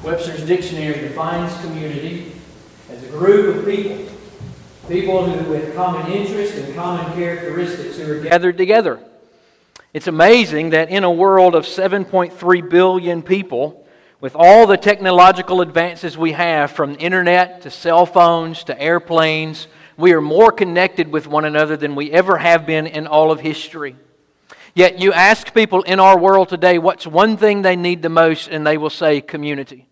Webster's Dictionary defines community as a group of people who with common interests and common characteristics who are gathered together. It's amazing that in a world of 7.3 billion people, with all the technological advances we have, from internet to cell phones to airplanes, we are more connected with one another than we ever have been in all of history. Yet you ask people in our world today what's one thing they need the most, and they will say community.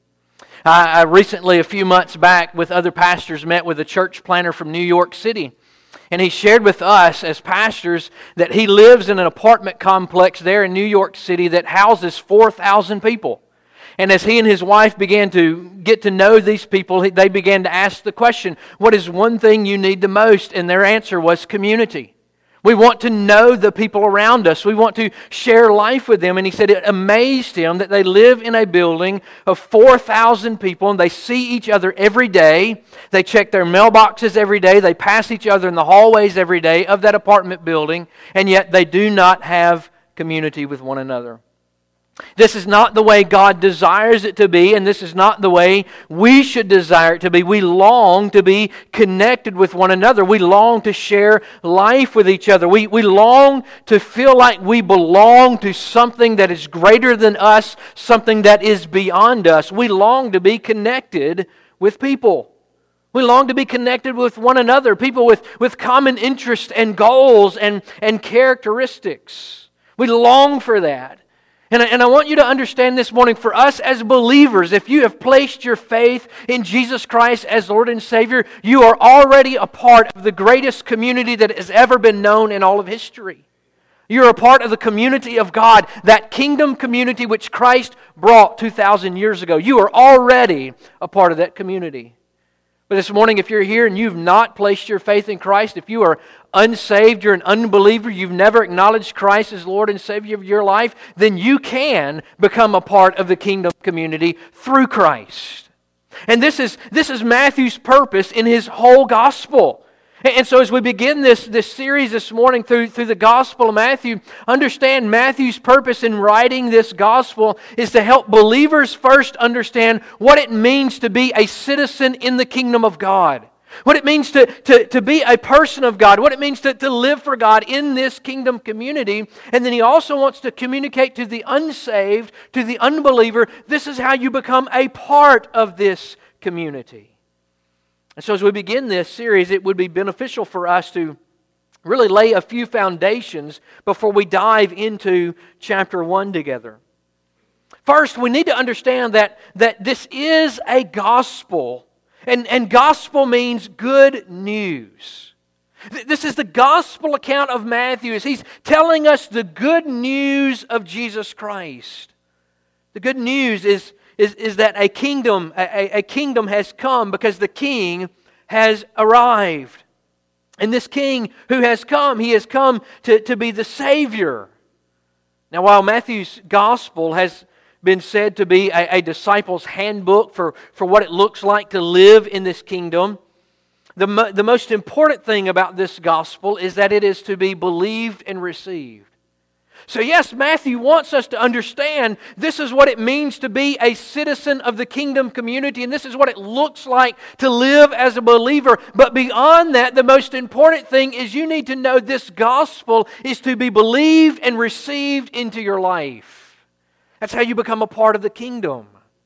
I recently, a few months back, with other pastors, met with a church planter from New York City. And he shared with us as pastors that he lives in an apartment complex there in New York City that houses 4,000 people. And as he and his wife began to get to know these people, they began to ask the question, what is one thing you need the most? And their answer was community. We want to know the people around us. We want to share life with them. And he said it amazed him that they live in a building of 4,000 people and they see each other every day. They check their mailboxes every day. They pass each other in the hallways every day of that apartment building. And yet they do not have community with one another. This is not the way God desires it to be, and this is not the way we should desire it to be. We long to be connected with one another. We long to share life with each other. We long to feel like we belong to something that is greater than us, something that is beyond us. We long to be connected with people. We long to be connected with one another, people with common interests and goals and characteristics. We long for that. And I want you to understand this morning, for us as believers, if you have placed your faith in Jesus Christ as Lord and Savior, you are already a part of the greatest community that has ever been known in all of history. You're a part of the community of God, that kingdom community which Christ brought 2,000 years ago. You are already a part of that community. But this morning, if you're here and you've not placed your faith in Christ, if you are unsaved, you're an unbeliever, you've never acknowledged Christ as Lord and Savior of your life, then you can become a part of the kingdom community through Christ. And this is Matthew's purpose in his whole gospel. And so as we begin this series this morning through the Gospel of Matthew, understand Matthew's purpose in writing this Gospel is to help believers first understand what it means to be a citizen in the kingdom of God. What it means to be a person of God. What it means to live for God in this kingdom community. And then he also wants to communicate to the unsaved, to the unbeliever, this is how you become a part of this community. And so as we begin this series, it would be beneficial for us to really lay a few foundations before we dive into chapter 1 together. First, we need to understand that this is a gospel, and gospel means good news. This is the gospel account of Matthew as he's telling us the good news of Jesus Christ. The good news is that a kingdom has come because the king has arrived. And this king who has come, he has come to be the Savior. Now, while Matthew's gospel has been said to be a disciple's handbook for what it looks like to live in this kingdom, the most important thing about this gospel is that it is to be believed and received. So yes, Matthew wants us to understand this is what it means to be a citizen of the kingdom community, and this is what it looks like to live as a believer. But beyond that, the most important thing is you need to know this gospel is to be believed and received into your life. That's how you become a part of the kingdom.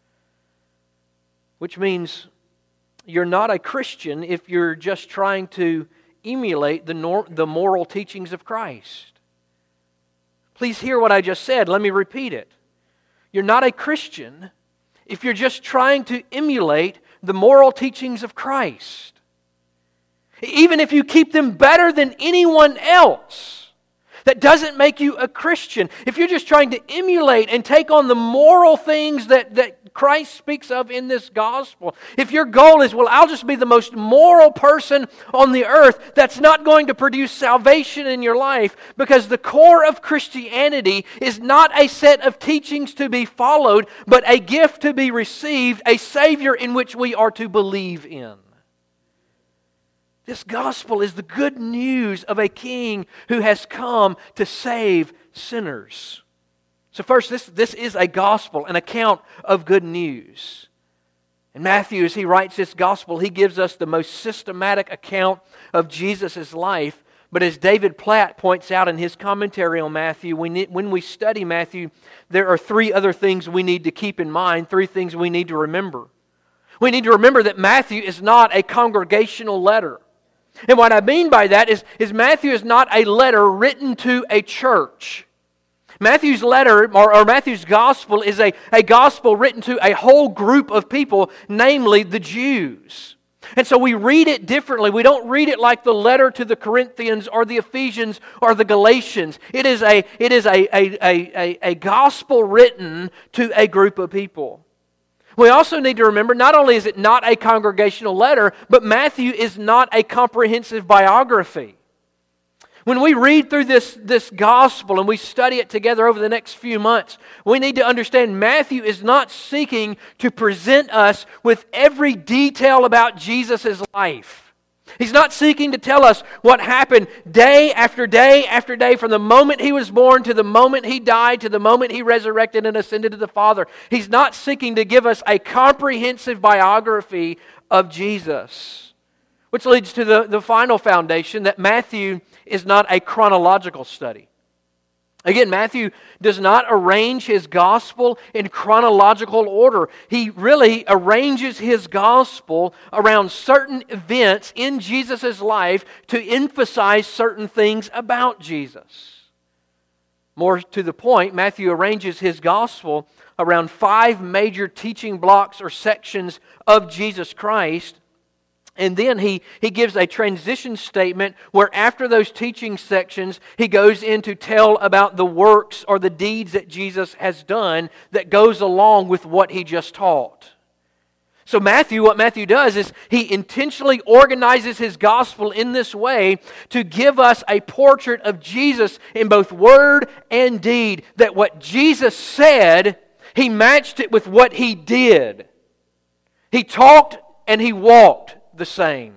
Which means you're not a Christian if you're just trying to emulate the moral teachings of Christ. Please hear what I just said. Let me repeat it. You're not a Christian if you're just trying to emulate the moral teachings of Christ. Even if you keep them better than anyone else, that doesn't make you a Christian. If you're just trying to emulate and take on the moral things that Christ speaks of in this gospel, if your goal is, well, I'll just be the most moral person on the earth, that's not going to produce salvation in your life, because the core of Christianity is not a set of teachings to be followed, but a gift to be received, a Savior in which we are to believe in. This gospel is the good news of a king who has come to save sinners. So first, this is a gospel, an account of good news. And Matthew, as he writes this gospel, he gives us the most systematic account of Jesus' life. But as David Platt points out in his commentary on Matthew, when we study Matthew, there are three other things we need to keep in mind, three things we need to remember. We need to remember that Matthew is not a congregational letter. And what I mean by that is Matthew is not a letter written to a church. Matthew's letter, or Matthew's gospel, is a gospel written to a whole group of people, namely the Jews. And so we read it differently. We don't read it like the letter to the Corinthians or the Ephesians or the Galatians. It is a gospel written to a group of people. We also need to remember, not only is it not a congregational letter, but Matthew is not a comprehensive biography. When we read through this gospel and we study it together over the next few months, we need to understand Matthew is not seeking to present us with every detail about Jesus' life. He's not seeking to tell us what happened day after day after day, from the moment He was born to the moment He died to the moment He resurrected and ascended to the Father. He's not seeking to give us a comprehensive biography of Jesus. Which leads to the final foundation, that Matthew is not a chronological study. Again, Matthew does not arrange his gospel in chronological order. He really arranges his gospel around certain events in Jesus' life to emphasize certain things about Jesus. More to the point, Matthew arranges his gospel around 5 major teaching blocks or sections of Jesus Christ. And then he gives a transition statement where after those teaching sections, he goes in to tell about the works or the deeds that Jesus has done that goes along with what he just taught. So what Matthew does is he intentionally organizes his gospel in this way to give us a portrait of Jesus in both word and deed. That what Jesus said, he matched it with what he did. He talked and he walked the same.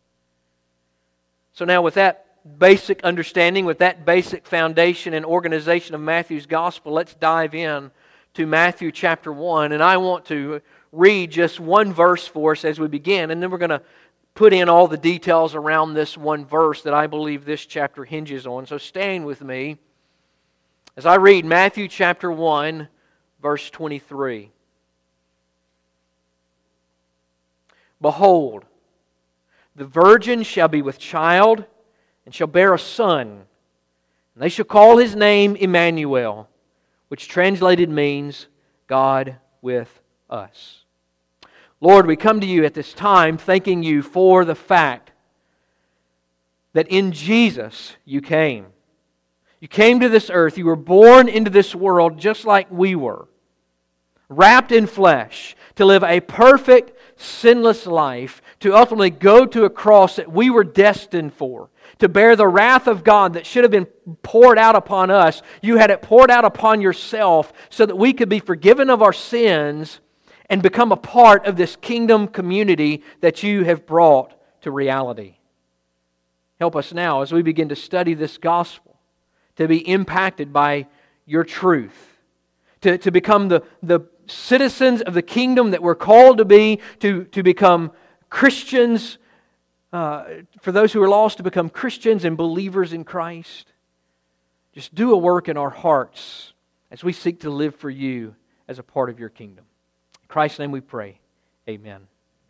So now with that basic understanding, with that basic foundation and organization of Matthew's gospel, let's dive in to Matthew chapter 1. And I want to read just one verse for us as we begin, and then we're going to put in all the details around this one verse that I believe this chapter hinges on. So stand with me as I read Matthew chapter 1, verse 23. Behold, the virgin shall be with child, and shall bear a son, and they shall call his name Emmanuel, which translated means God with us. Lord, we come to you at this time thanking you for the fact that in Jesus you came. You came to this earth, you were born into this world just like we were, wrapped in flesh, to live a perfect, sinless life, to ultimately go to a cross that we were destined for, to bear the wrath of God that should have been poured out upon us. You had it poured out upon yourself so that we could be forgiven of our sins and become a part of this kingdom community that you have brought to reality. Help us now as we begin to study this gospel to be impacted by your truth, to become the citizens of the kingdom that we're called to be, to become Christians, for those who are lost, to become Christians and believers in Christ. Just do a work in our hearts as we seek to live for you as a part of your kingdom. In Christ's name we pray. Amen.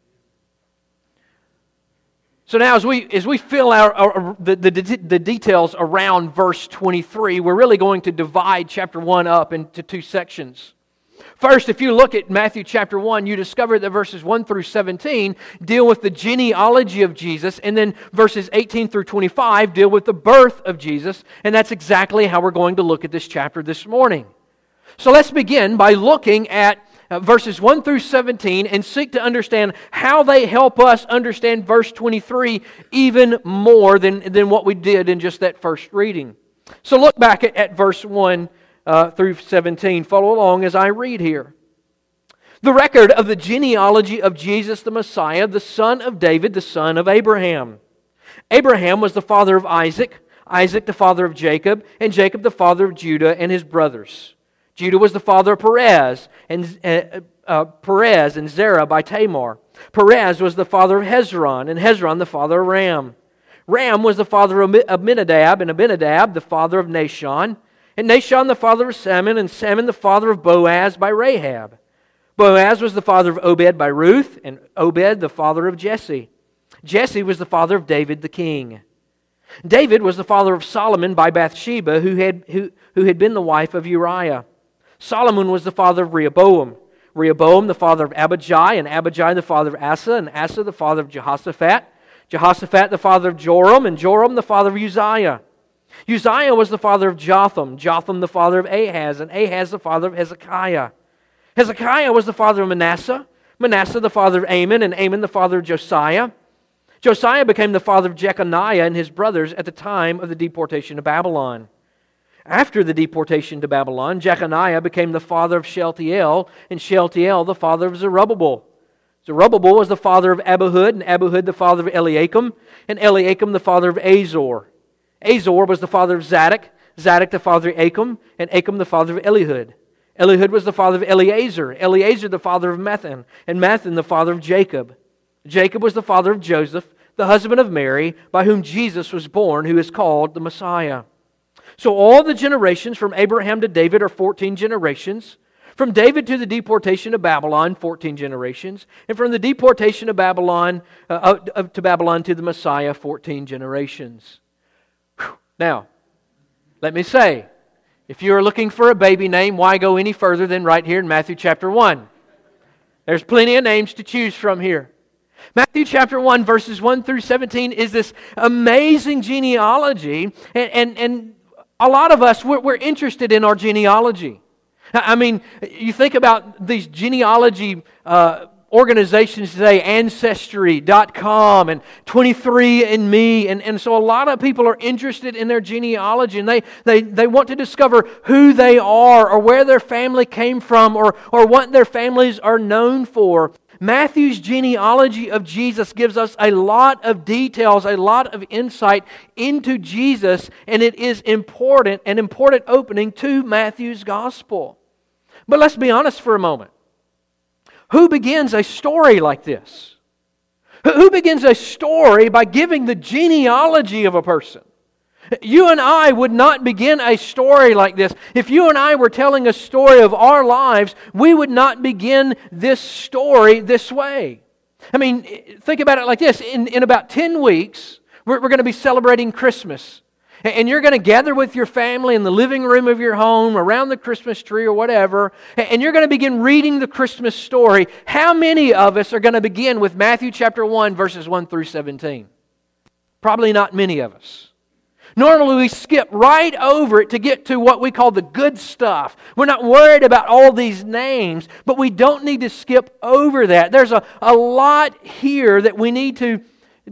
So now as we fill out the details around verse 23, we're really going to divide chapter 1 up into 2 sections. First, if you look at Matthew chapter 1, you discover that verses 1 through 17 deal with the genealogy of Jesus, and then verses 18 through 25 deal with the birth of Jesus, and that's exactly how we're going to look at this chapter this morning. So let's begin by looking at verses 1 through 17 and seek to understand how they help us understand verse 23 even more than what we did in just that first reading. So look back at verse 1 through 17. Follow along as I read here. The record of the genealogy of Jesus the Messiah, the son of David, the son of Abraham. Abraham was the father of Isaac, Isaac the father of Jacob, and Jacob the father of Judah and his brothers. Judah was the father of Perez, and Perez and Zerah by Tamar. Perez was the father of Hezron, and Hezron the father of Ram. Ram was the father of Abinadab, and Abinadab the father of Nahshon, and Nahshon the father of Salmon, and Salmon the father of Boaz by Rahab. Boaz was the father of Obed by Ruth, and Obed the father of Jesse. Jesse was the father of David the king. David was the father of Solomon by Bathsheba, who had been the wife of Uriah. Solomon was the father of Rehoboam. Rehoboam the father of Abijah, and Abijah the father of Asa, and Asa the father of Jehoshaphat. Jehoshaphat the father of Joram, and Joram the father of Uzziah. Uzziah was the father of Jotham, Jotham the father of Ahaz, and Ahaz the father of Hezekiah. Hezekiah was the father of Manasseh, Manasseh the father of Amon, and Amon the father of Josiah. Josiah became the father of Jeconiah and his brothers at the time of the deportation to Babylon. After the deportation to Babylon, Jeconiah became the father of Shealtiel, and Shealtiel the father of Zerubbabel. Zerubbabel was the father of Abihud, and Abihud the father of Eliakim, and Eliakim the father of Azor. Azor was the father of Zadok, Zadok the father of Achim, and Achim the father of Elihud. Elihud was the father of Eleazar, Eleazar the father of Methan, and Methan the father of Jacob. Jacob was the father of Joseph, the husband of Mary, by whom Jesus was born, who is called the Messiah. So all the generations from Abraham to David are 14 generations. From David to the deportation of Babylon, 14 generations. And from the deportation of Babylon to Babylon to the Messiah, 14 generations. Whew. Now, let me say, if you are looking for a baby name, why go any further than right here in Matthew chapter 1? There's plenty of names to choose from here. Matthew chapter 1, verses 1 through 17 is this amazing genealogy, and a lot of us, we're interested in our genealogy. I mean, you think about these genealogy organizations today, Ancestry.com and 23andMe, and so a lot of people are interested in their genealogy, and they want to discover who they are or where their family came from or what their families are known for. Matthew's genealogy of Jesus gives us a lot of details, a lot of insight into Jesus, and it is an important opening to Matthew's gospel. But let's be honest for a moment. Who begins a story like this? Who begins a story by giving the genealogy of a person? You and I would not begin a story like this. If you and I were telling a story of our lives, we would not begin this story this way. I mean, think about it like this. In about 10 weeks, we're going to be celebrating Christmas. And you're going to gather with your family in the living room of your home, around the Christmas tree or whatever, and you're going to begin reading the Christmas story. How many of us are going to begin with Matthew chapter 1, verses 1 through 17? Probably not many of us. Normally we skip right over it to get to what we call the good stuff. We're not worried about all these names, but we don't need to skip over that. There's a lot here that we need to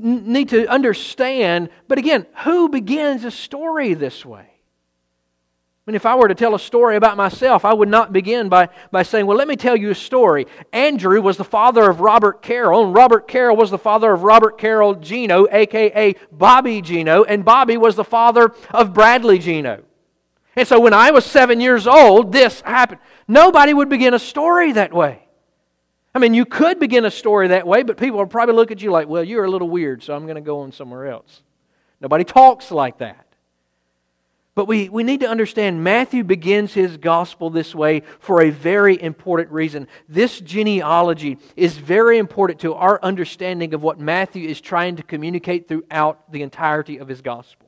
understand. But again, who begins a story this way? I mean, if I were to tell a story about myself, I would not begin by saying, well, let me tell you a story. Andrew was the father of Robert Carroll, and Robert Carroll was the father of Robert Carroll Gino, a.k.a. Bobby Gino, and Bobby was the father of Bradley Gino. And so when I was 7 years old, this happened. Nobody would begin a story that way. I mean, you could begin a story that way, but people will probably look at you like, well, you're a little weird, so I'm going to go on somewhere else. Nobody talks like that. But we need to understand Matthew begins his gospel this way for a very important reason. This genealogy is very important to our understanding of what Matthew is trying to communicate throughout the entirety of his gospel.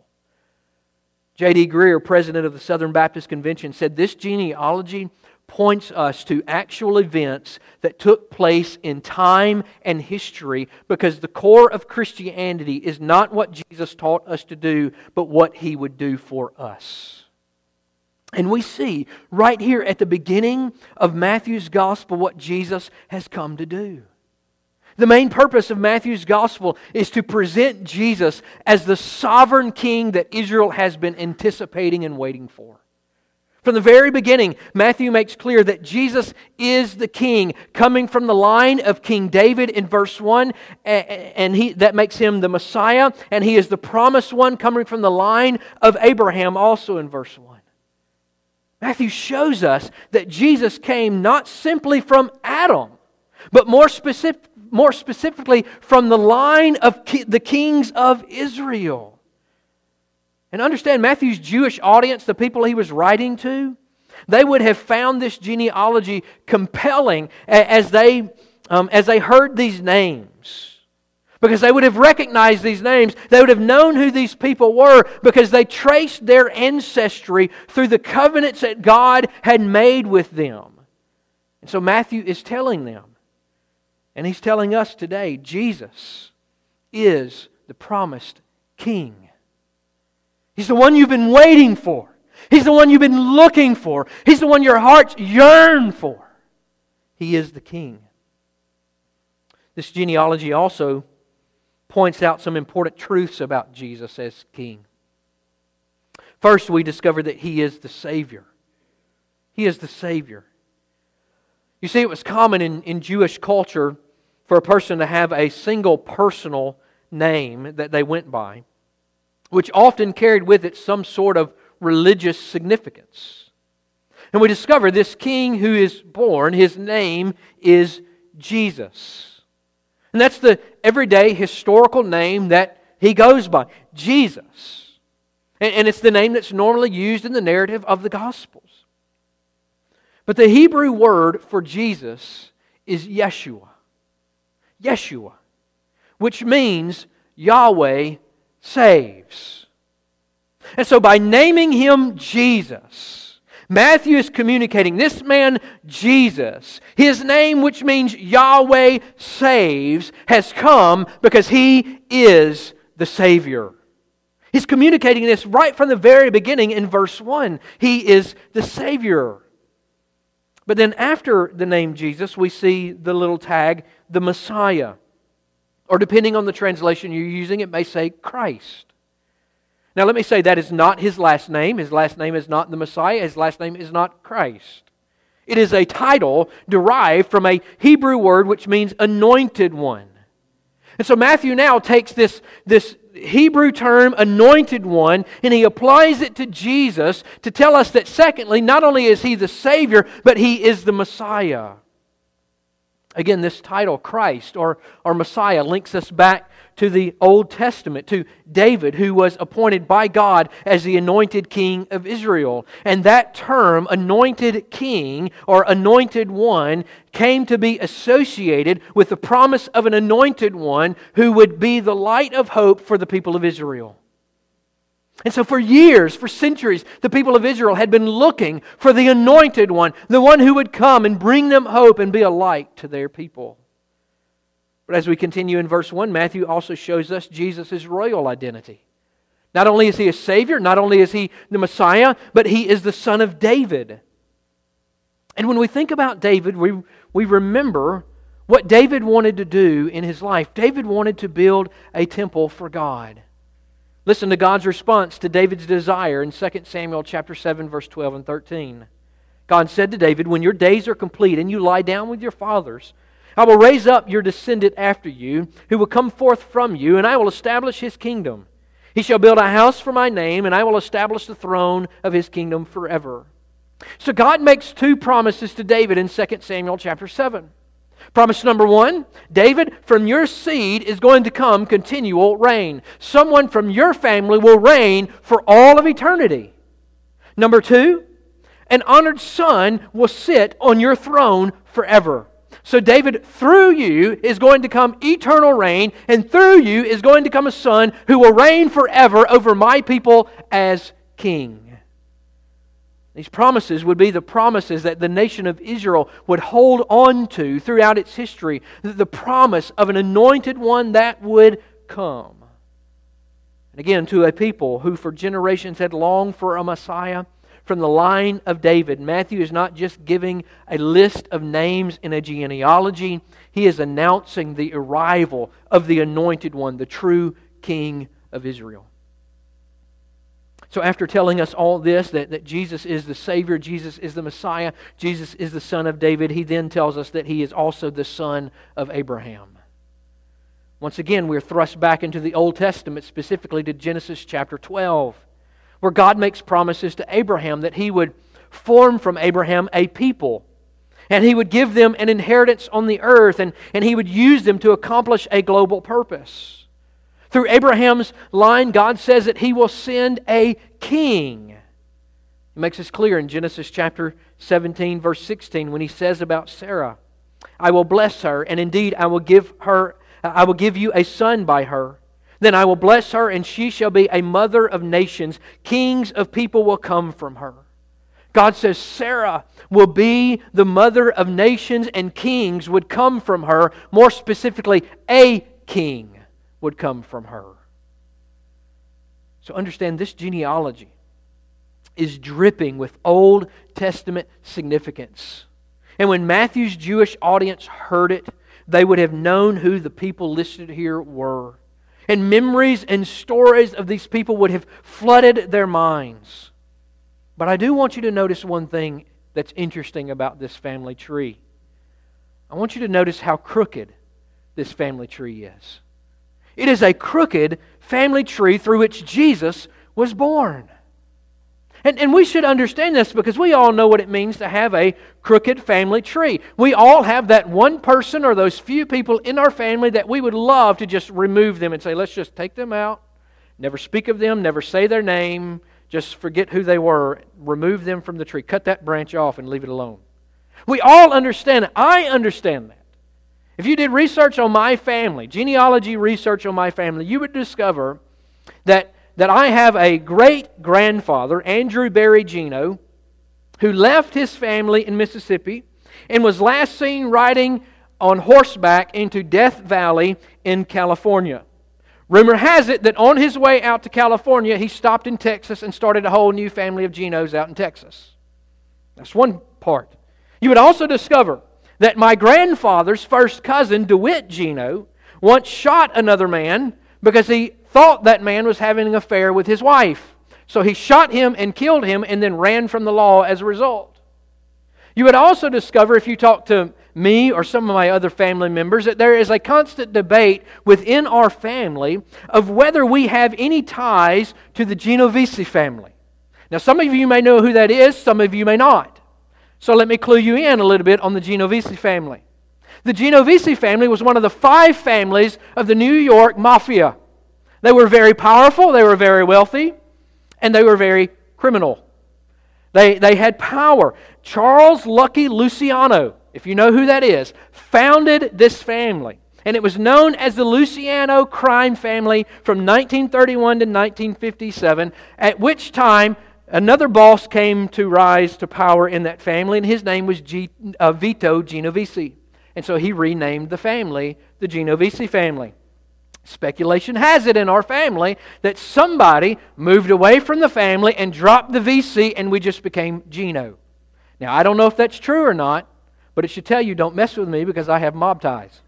J.D. Greer, president of the Southern Baptist Convention, said this genealogy points us to actual events that took place in time and history, because the core of Christianity is not what Jesus taught us to do, but what He would do for us. And we see right here at the beginning of Matthew's gospel what Jesus has come to do. The main purpose of Matthew's gospel is to present Jesus as the sovereign king that Israel has been anticipating and waiting for. From the very beginning, Matthew makes clear that Jesus is the king, coming from the line of King David in verse 1, and that makes Him the Messiah, and He is the promised one coming from the line of Abraham also in verse 1. Matthew shows us that Jesus came not simply from Adam, but more specifically from the line of the kings of Israel. And understand, Matthew's Jewish audience, the people he was writing to, they would have found this genealogy compelling as they heard these names. Because they would have recognized these names. They would have known who these people were because they traced their ancestry through the covenants that God had made with them. And so Matthew is telling them, and he's telling us today, Jesus is the promised King. He's the one you've been waiting for. He's the one you've been looking for. He's the one your hearts yearn for. He is the King. This genealogy also points out some important truths about Jesus as King. First, we discover that He is the Savior. He is the Savior. You see, it was common in Jewish culture for a person to have a single personal name that they went by, which often carried with it some sort of religious significance. And we discover this King who is born, His name is Jesus. And that's the everyday historical name that He goes by, Jesus. And it's the name that's normally used in the narrative of the Gospels. But the Hebrew word for Jesus is Yeshua. Yeshua, which means Yahweh saves. And so by naming Him Jesus, Matthew is communicating this man, Jesus, His name, which means Yahweh saves, has come because He is the Savior. He's communicating this right from the very beginning in verse 1. He is the Savior. But then after the name Jesus, we see the little tag, the Messiah. Or depending on the translation you're using, it may say Christ. Now let me say that is not His last name. His last name is not the Messiah. His last name is not Christ. It is a title derived from a Hebrew word which means anointed one. And so Matthew now takes this Hebrew term, anointed one, and he applies it to Jesus to tell us that secondly, not only is He the Savior, but He is the Messiah. Again, this title, Christ or Messiah, links us back to the Old Testament, to David, who was appointed by God as the anointed king of Israel. And that term, anointed king or anointed one, came to be associated with the promise of an anointed one who would be the light of hope for the people of Israel. And so for years, for centuries, the people of Israel had been looking for the anointed one, the one who would come and bring them hope and be a light to their people. But as we continue in verse 1, Matthew also shows us Jesus' royal identity. Not only is He a Savior, not only is He the Messiah, but He is the Son of David. And when we think about David, we remember what David wanted to do in his life. David wanted to build a temple for God. Listen to God's response to David's desire in 2 Samuel chapter 7, verse 12 and 13. God said to David, "When your days are complete and you lie down with your fathers, I will raise up your descendant after you, who will come forth from you, and I will establish his kingdom. He shall build a house for my name, and I will establish the throne of his kingdom forever." So God makes two promises to David in 2 Samuel chapter 7. Promise number 1, David, from your seed is going to come continual reign. Someone from your family will reign for all of eternity. Number 2, an honored son will sit on your throne forever. So David, through you is going to come eternal reign, and through you is going to come a son who will reign forever over my people as king. These promises would be the promises that the nation of Israel would hold on to throughout its history. The promise of an anointed one that would come. And again, to a people who for generations had longed for a Messiah from the line of David, Matthew is not just giving a list of names in a genealogy. He is announcing the arrival of the anointed one, the true King of Israel. So after telling us all this, that Jesus is the Savior, Jesus is the Messiah, Jesus is the Son of David, He then tells us that He is also the son of Abraham. Once again, we're thrust back into the Old Testament, specifically to Genesis chapter 12, where God makes promises to Abraham that He would form from Abraham a people. And He would give them an inheritance on the earth, and He would use them to accomplish a global purpose. Through Abraham's line, God says that He will send a king. He makes this clear in Genesis chapter 17, verse 16, when He says about Sarah, I will bless her, and indeed I will give you a son by her. Then I will bless her, and she shall be a mother of nations. Kings of people will come from her. God says Sarah will be the mother of nations, and kings would come from her. More specifically, a king would come from her. So understand, this genealogy is dripping with Old Testament significance. And when Matthew's Jewish audience heard it, they would have known who the people listed here were. And memories and stories of these people would have flooded their minds. But I do want you to notice one thing that's interesting about this family tree. I want you to notice how crooked this family tree is. It is a crooked family tree through which Jesus was born. And we should understand this because we all know what it means to have a crooked family tree. We all have that one person or those few people in our family that we would love to just remove them and say, let's just take them out, never speak of them, never say their name, just forget who they were, remove them from the tree, cut that branch off and leave it alone. We all understand it. I understand that. If you did research on my family, genealogy research on my family, you would discover that I have a great-grandfather, Andrew Barry Gino, who left his family in Mississippi and was last seen riding on horseback into Death Valley in California. Rumor has it that on his way out to California, he stopped in Texas and started a whole new family of Ginos out in Texas. That's one part. You would also discover that my grandfather's first cousin, DeWitt Gino, once shot another man because he thought that man was having an affair with his wife. So he shot him and killed him and then ran from the law as a result. You would also discover, if you talk to me or some of my other family members, that there is a constant debate within our family of whether we have any ties to the Genovese family. Now, some of you may know who that is, some of you may not. So let me clue you in a little bit on the Genovese family. The Genovese family was one of the 5 families of the New York Mafia. They were very powerful, they were very wealthy, and they were very criminal. They had power. Charles Lucky Luciano, if you know who that is, founded this family. And it was known as the Luciano crime family from 1931 to 1957, at which time another boss came to rise to power in that family, and his name was Vito Genovese. And so he renamed the family the Genovese family. Speculation has it in our family that somebody moved away from the family and dropped the VC and we just became Gino. Now, I don't know if that's true or not, but it should tell you don't mess with me because I have mob ties.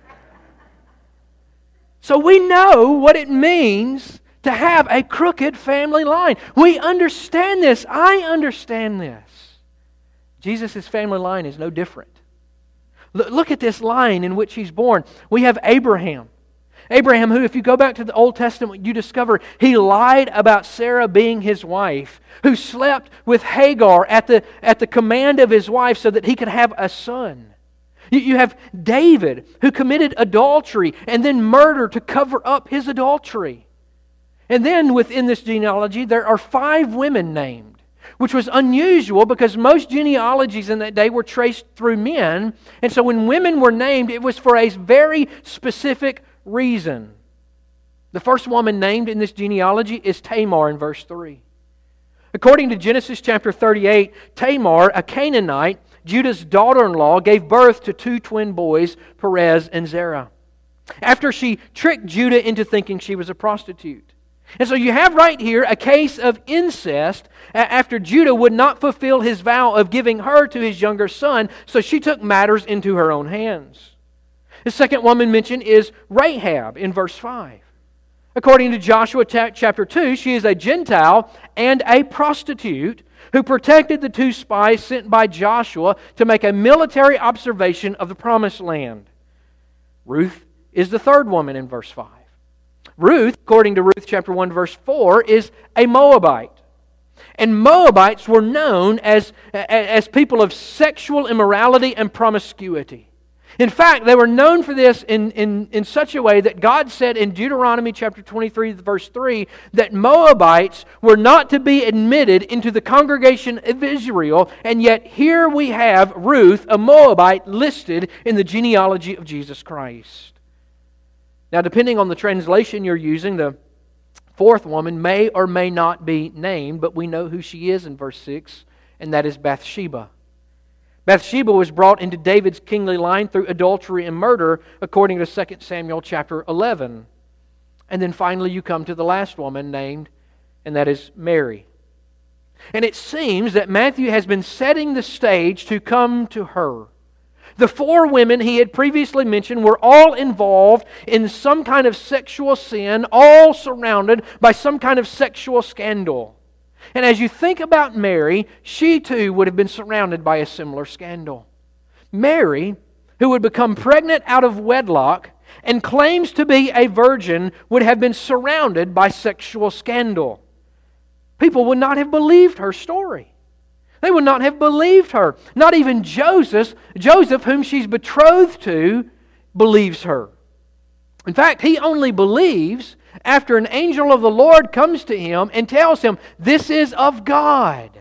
So we know what it means to have a crooked family line. We understand this. I understand this. Jesus' family line is no different. Look at this line in which he's born. We have Abraham. Abraham, who, if you go back to the Old Testament, you discover he lied about Sarah being his wife, who slept with Hagar at the command of his wife so that he could have a son. You have David, who committed adultery and then murder to cover up his adultery. And then within this genealogy, there are 5 women named, which was unusual because most genealogies in that day were traced through men. And so when women were named, it was for a very specific reason. The first woman named in this genealogy is Tamar in verse 3. According to Genesis chapter 38, Tamar, a Canaanite, Judah's daughter-in-law, gave birth to 2 twin boys, Perez and Zerah, after she tricked Judah into thinking she was a prostitute. And so you have right here a case of incest after Judah would not fulfill his vow of giving her to his younger son, so she took matters into her own hands. The second woman mentioned is Rahab in verse 5. According to Joshua chapter 2, she is a Gentile and a prostitute who protected the 2 spies sent by Joshua to make a military observation of the Promised Land. Ruth is the third woman in verse 5. Ruth, according to Ruth chapter 1 verse 4, is a Moabite. And Moabites were known as people of sexual immorality and promiscuity. In fact, they were known for this in such a way that God said in Deuteronomy chapter 23, verse 3, that Moabites were not to be admitted into the congregation of Israel, and yet here we have Ruth, a Moabite, listed in the genealogy of Jesus Christ. Now, depending on the translation you're using, the fourth woman may or may not be named, but we know who she is in verse 6, and that is Bathsheba. Bathsheba was brought into David's kingly line through adultery and murder, according to 2 Samuel chapter 11. And then finally you come to the last woman named, and that is Mary. And it seems that Matthew has been setting the stage to come to her. The four women he had previously mentioned were all involved in some kind of sexual sin, all surrounded by some kind of sexual scandal. And as you think about Mary, she too would have been surrounded by a similar scandal. Mary, who would become pregnant out of wedlock and claims to be a virgin, would have been surrounded by sexual scandal. People would not have believed her story. They would not have believed her. Not even Joseph, whom she's betrothed to, believes her. In fact, he only believes after an angel of the Lord comes to him and tells him, "This is of God."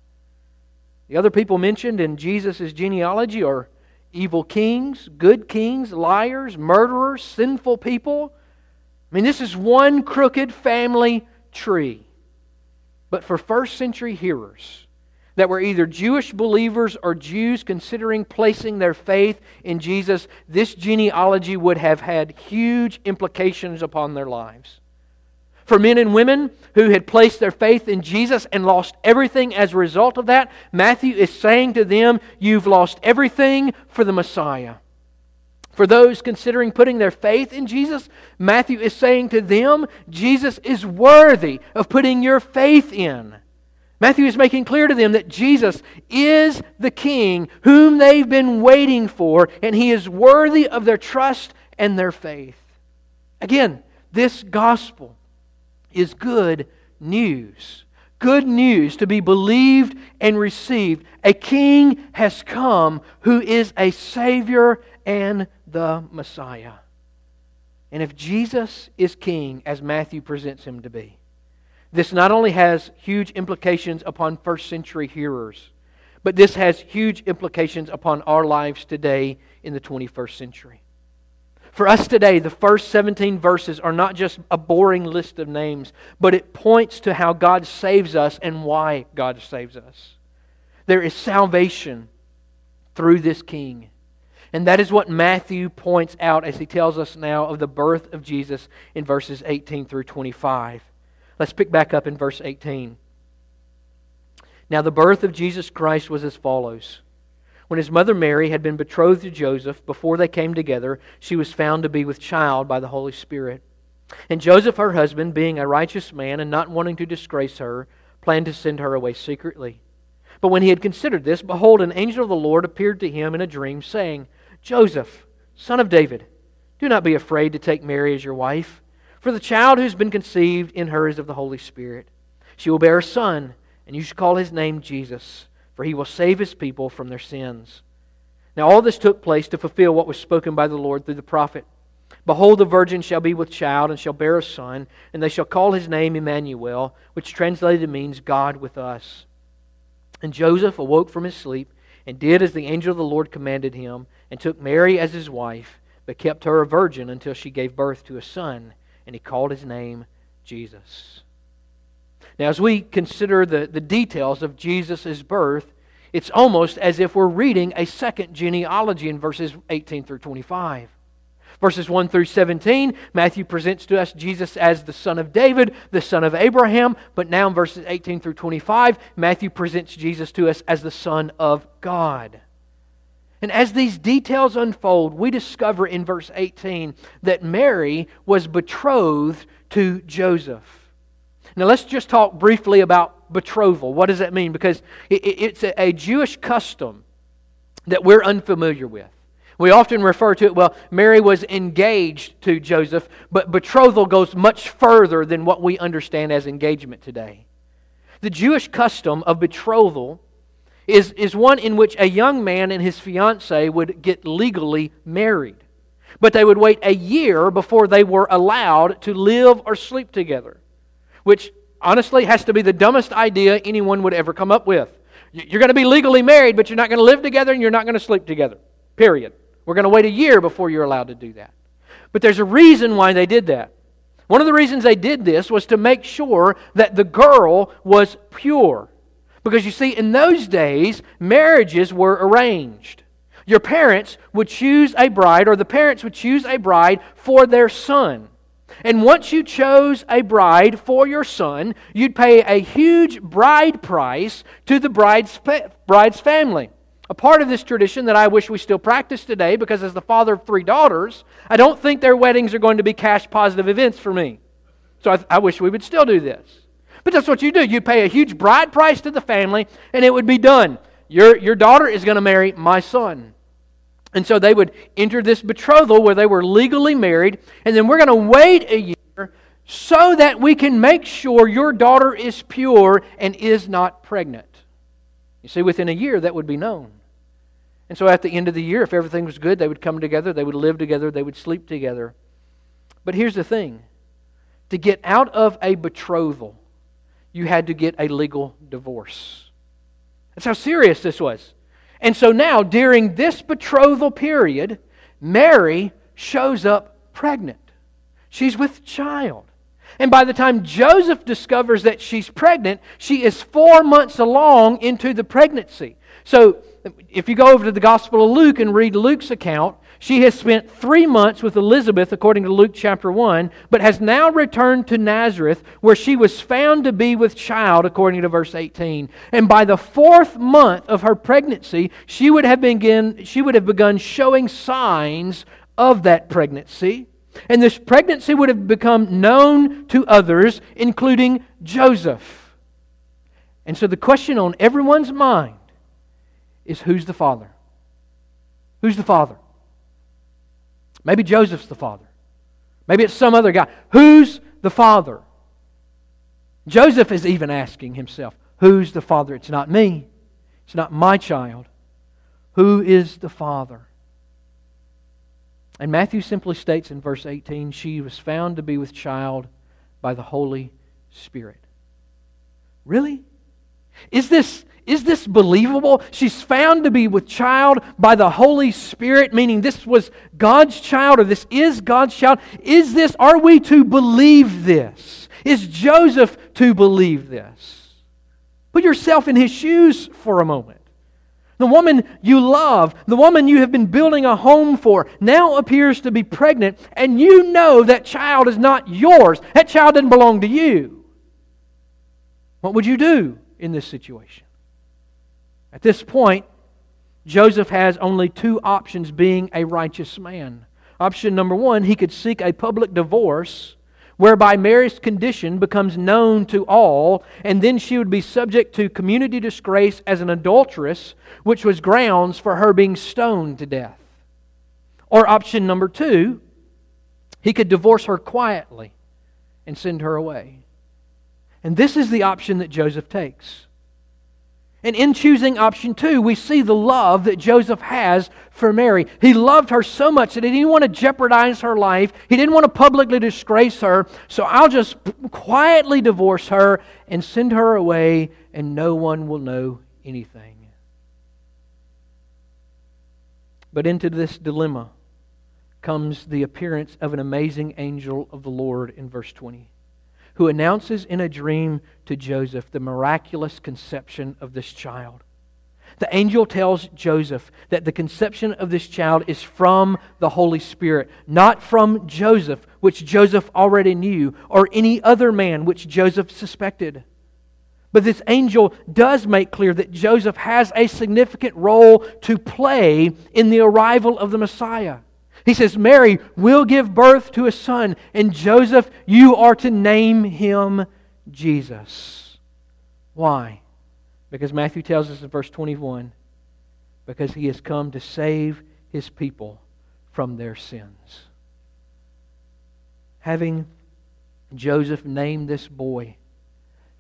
The other people mentioned in Jesus' genealogy are evil kings, good kings, liars, murderers, sinful people. I mean, this is one crooked family tree. But for first century hearers that were either Jewish believers or Jews considering placing their faith in Jesus, this genealogy would have had huge implications upon their lives. For men and women who had placed their faith in Jesus and lost everything as a result of that, Matthew is saying to them, you've lost everything for the Messiah. For those considering putting their faith in Jesus, Matthew is saying to them, Jesus is worthy of putting your faith in. Matthew is making clear to them that Jesus is the King whom they've been waiting for, and He is worthy of their trust and their faith. Again, this gospel is good news. Good news to be believed and received. A King has come who is a Savior and the Messiah. And if Jesus is King, as Matthew presents Him to be, this not only has huge implications upon first century hearers, but this has huge implications upon our lives today in the 21st century. For us today, the first 17 verses are not just a boring list of names, but it points to how God saves us and why God saves us. There is salvation through this King. And that is what Matthew points out as he tells us now of the birth of Jesus in verses 18 through 25. Let's pick back up in verse 18. Now the birth of Jesus Christ was as follows. When His mother Mary had been betrothed to Joseph, before they came together, she was found to be with child by the Holy Spirit. And Joseph, her husband, being a righteous man and not wanting to disgrace her, planned to send her away secretly. But when he had considered this, behold, an angel of the Lord appeared to him in a dream, saying, Joseph, son of David, do not be afraid to take Mary as your wife, for the child who has been conceived in her is of the Holy Spirit. She will bear a son, and you shall call his name Jesus, for he will save his people from their sins. Now all this took place to fulfill what was spoken by the Lord through the prophet. Behold, the virgin shall be with child, and shall bear a son, and they shall call his name Emmanuel, which translated means God with us. And Joseph awoke from his sleep, and did as the angel of the Lord commanded him, and took Mary as his wife, but kept her a virgin until she gave birth to a son, and he called his name Jesus. Now, as we consider the details of Jesus' birth, it's almost as if we're reading a second genealogy in verses 18 through 25. Verses 1 through 17, Matthew presents to us Jesus as the son of David, the son of Abraham, but now in verses 18 through 25, Matthew presents Jesus to us as the Son of God. And as these details unfold, we discover in verse 18 that Mary was betrothed to Joseph. Now let's just talk briefly about betrothal. What does that mean? Because it's a Jewish custom that we're unfamiliar with. We often refer to it, well, Mary was engaged to Joseph, but betrothal goes much further than what we understand as engagement today. The Jewish custom of betrothal is one in which a young man and his fiancée would get legally married. But they would wait a year before they were allowed to live or sleep together, which honestly has to be the dumbest idea anyone would ever come up with. You're going to be legally married, but you're not going to live together and you're not going to sleep together. Period. We're going to wait a year before you're allowed to do that. But there's a reason why they did that. One of the reasons they did this was to make sure that the girl was pure. Because you see, in those days, marriages were arranged. Your parents would choose a bride, or the parents would choose a bride for their son. And once you chose a bride for your son, you'd pay a huge bride price to the bride's family. A part of this tradition that I wish we still practice today, because as the father of 3 daughters, I don't think their weddings are going to be cash positive events for me. So I wish we would still do this. But that's what you do. You pay a huge bride price to the family, and it would be done. Your daughter is going to marry my son. And so they would enter this betrothal where they were legally married, and then we're going to wait a year so that we can make sure your daughter is pure and is not pregnant. You see, within a year that would be known. And so at the end of the year, if everything was good, they would come together, they would live together, they would sleep together. But here's the thing. To get out of a betrothal, you had to get a legal divorce. That's how serious this was. And so now, during this betrothal period, Mary shows up pregnant. She's with child. And by the time Joseph discovers that she's pregnant, she is 4 months along into the pregnancy. So, if you go over to the Gospel of Luke and read Luke's account, she has spent 3 months with Elizabeth, according to Luke chapter 1, but has now returned to Nazareth, where she was found to be with child, according to verse 18. And by the 4th month of her pregnancy, she would have begun showing signs of that pregnancy. And this pregnancy would have become known to others, including Joseph. And so the question on everyone's mind is, who's the father? Who's the father? Maybe Joseph's the father. Maybe it's some other guy. Who's the father? Joseph is even asking himself, who's the father? It's not me. It's not my child. Who is the father? And Matthew simply states in verse 18, she was found to be with child by the Holy Spirit. Really? Is this believable? She's found to be with child by the Holy Spirit, meaning this was God's child, or this is God's child. Are we to believe this? Is Joseph to believe this? Put yourself in his shoes for a moment. The woman you love, the woman you have been building a home for, now appears to be pregnant, and you know that child is not yours. That child doesn't belong to you. What would you do in this situation? At this point, Joseph has only 2 options, being a righteous man. Option number 1, he could seek a public divorce, whereby Mary's condition becomes known to all, and then she would be subject to community disgrace as an adulteress, which was grounds for her being stoned to death. Or option number 2, he could divorce her quietly and send her away. And this is the option that Joseph takes. And in choosing option 2, we see the love that Joseph has for Mary. He loved her so much that he didn't want to jeopardize her life. He didn't want to publicly disgrace her. So I'll just quietly divorce her and send her away, and no one will know anything. But into this dilemma comes the appearance of an amazing angel of the Lord in verse 20, who announces in a dream to Joseph the miraculous conception of this child. The angel tells Joseph that the conception of this child is from the Holy Spirit, not from Joseph, which Joseph already knew, or any other man which Joseph suspected. But this angel does make clear that Joseph has a significant role to play in the arrival of the Messiah. He says, Mary will give birth to a son, and Joseph, you are to name him Jesus. Why? Because Matthew tells us in verse 21, because he has come to save his people from their sins. Having Joseph name this boy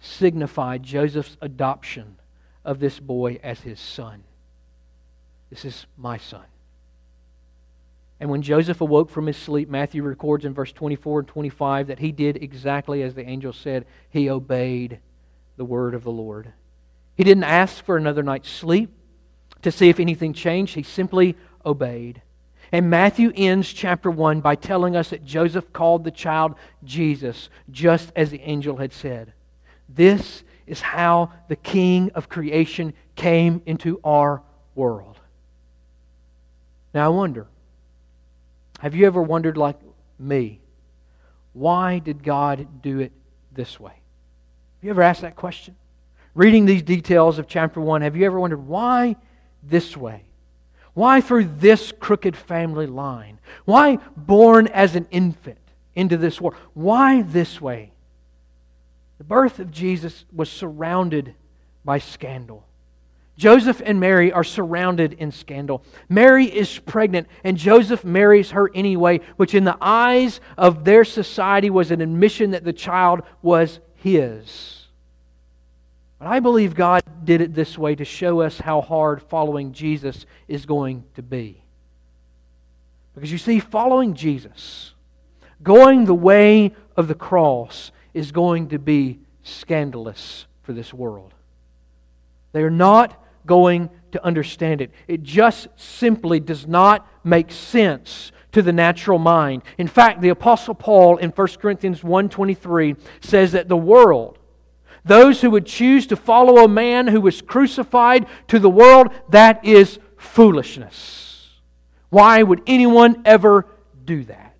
signified Joseph's adoption of this boy as his son. This is my son. And when Joseph awoke from his sleep, Matthew records in verse 24 and 25 that he did exactly as the angel said. He obeyed the word of the Lord. He didn't ask for another night's sleep to see if anything changed. He simply obeyed. And Matthew ends chapter 1 by telling us that Joseph called the child Jesus, just as the angel had said. This is how the King of creation came into our world. Now I wonder, have you ever wondered like me, why did God do it this way? Have you ever asked that question? Reading these details of chapter 1, have you ever wondered why this way? Why through this crooked family line? Why born as an infant into this world? Why this way? The birth of Jesus was surrounded by scandal. Joseph and Mary are surrounded in scandal. Mary is pregnant and Joseph marries her anyway, which in the eyes of their society was an admission that the child was his. But I believe God did it this way to show us how hard following Jesus is going to be. Because you see, following Jesus, going the way of the cross, is going to be scandalous for this world. They are not going to understand it. It just simply does not make sense to the natural mind. In fact, the Apostle Paul in 1 Corinthians 1:23 says that the world, those who would choose to follow a man who was crucified, to the world, that is foolishness. Why would anyone ever do that?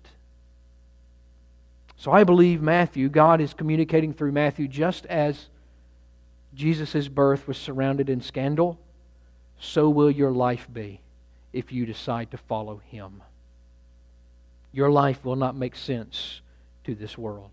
So I believe God is communicating through Matthew, just as Jesus' birth was surrounded in scandal, so will your life be if you decide to follow Him. Your life will not make sense to this world.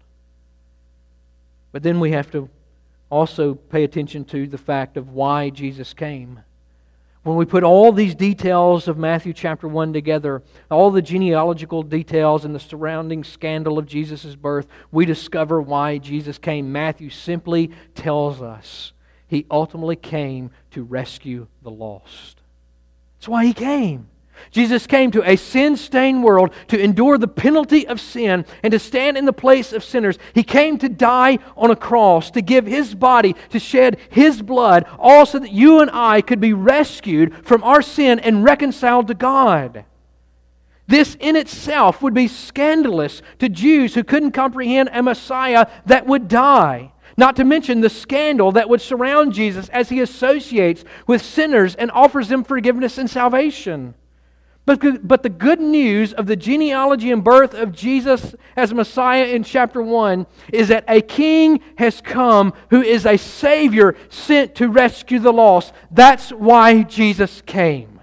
But then we have to also pay attention to the fact of why Jesus came. When we put all these details of Matthew chapter 1 together, all the genealogical details and the surrounding scandal of Jesus' birth, we discover why Jesus came. Matthew simply tells us He ultimately came to rescue the lost. That's why He came. Jesus came to a sin-stained world to endure the penalty of sin and to stand in the place of sinners. He came to die on a cross, to give His body, to shed His blood, all so that you and I could be rescued from our sin and reconciled to God. This in itself would be scandalous to Jews who couldn't comprehend a Messiah that would die. Not to mention the scandal that would surround Jesus as He associates with sinners and offers them forgiveness and salvation. But the good news of the genealogy and birth of Jesus as Messiah in chapter 1 is that a King has come who is a Savior sent to rescue the lost. That's why Jesus came.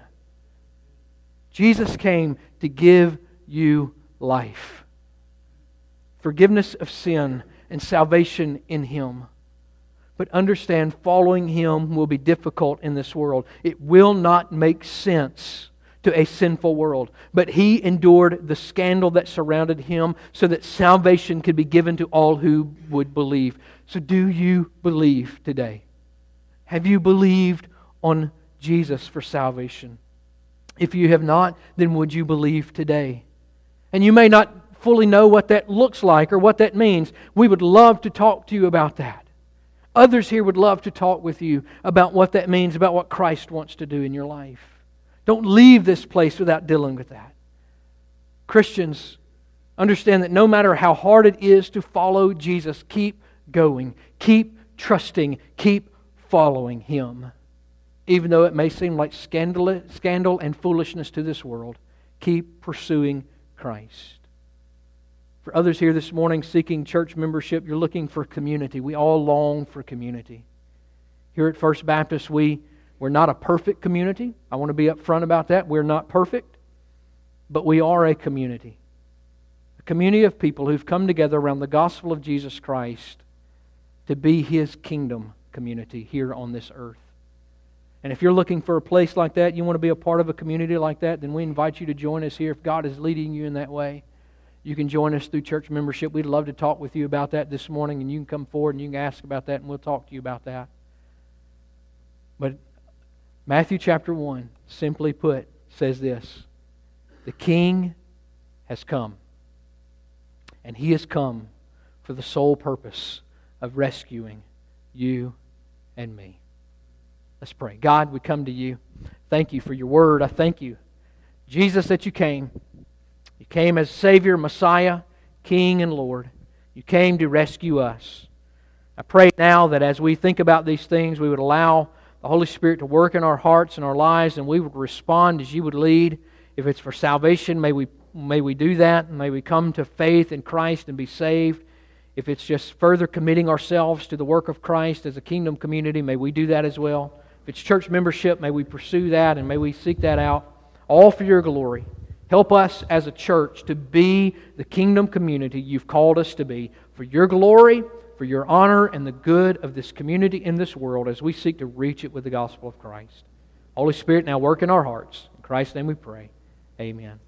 Jesus came to give you life, forgiveness of sin, and salvation in Him. But understand, following Him will be difficult in this world. It will not make sense to a sinful world. But He endured the scandal that surrounded Him so that salvation could be given to all who would believe. So do you believe today? Have you believed on Jesus for salvation? If you have not, then would you believe today? And you may not fully know what that looks like or what that means. We would love to talk to you about that. Others here would love to talk with you about what that means, about what Christ wants to do in your life. Don't leave this place without dealing with that. Christians, understand that no matter how hard it is to follow Jesus, keep going, keep trusting, keep following Him. Even though it may seem like scandal and foolishness to this world, keep pursuing Christ. For others here this morning seeking church membership, you're looking for community. We all long for community. Here at First Baptist, we're not a perfect community. I want to be upfront about that. We're not perfect, but we are a community. A community of people who've come together around the gospel of Jesus Christ to be His kingdom community here on this earth. And if you're looking for a place like that, you want to be a part of a community like that, then we invite you to join us here if God is leading you in that way. You can join us through church membership. We'd love to talk with you about that this morning, and you can come forward and you can ask about that, and we'll talk to you about that. But Matthew chapter 1, simply put, says this: the King has come, and He has come for the sole purpose of rescuing you and me. Let's pray. God, we come to You. Thank You for Your Word. I thank You, Jesus, that You came. You came as Savior, Messiah, King, and Lord. You came to rescue us. I pray now that as we think about these things, we would allow the Holy Spirit to work in our hearts and our lives, and we would respond as You would lead. If it's for salvation, may we do that. May we come to faith in Christ and be saved. If it's just further committing ourselves to the work of Christ as a kingdom community, may we do that as well. If it's church membership, may we pursue that and may we seek that out, all for Your glory. Help us as a church to be the kingdom community You've called us to be, for Your glory, for Your honor, and the good of this community in this world as we seek to reach it with the gospel of Christ. Holy Spirit, now work in our hearts. In Christ's name we pray. Amen.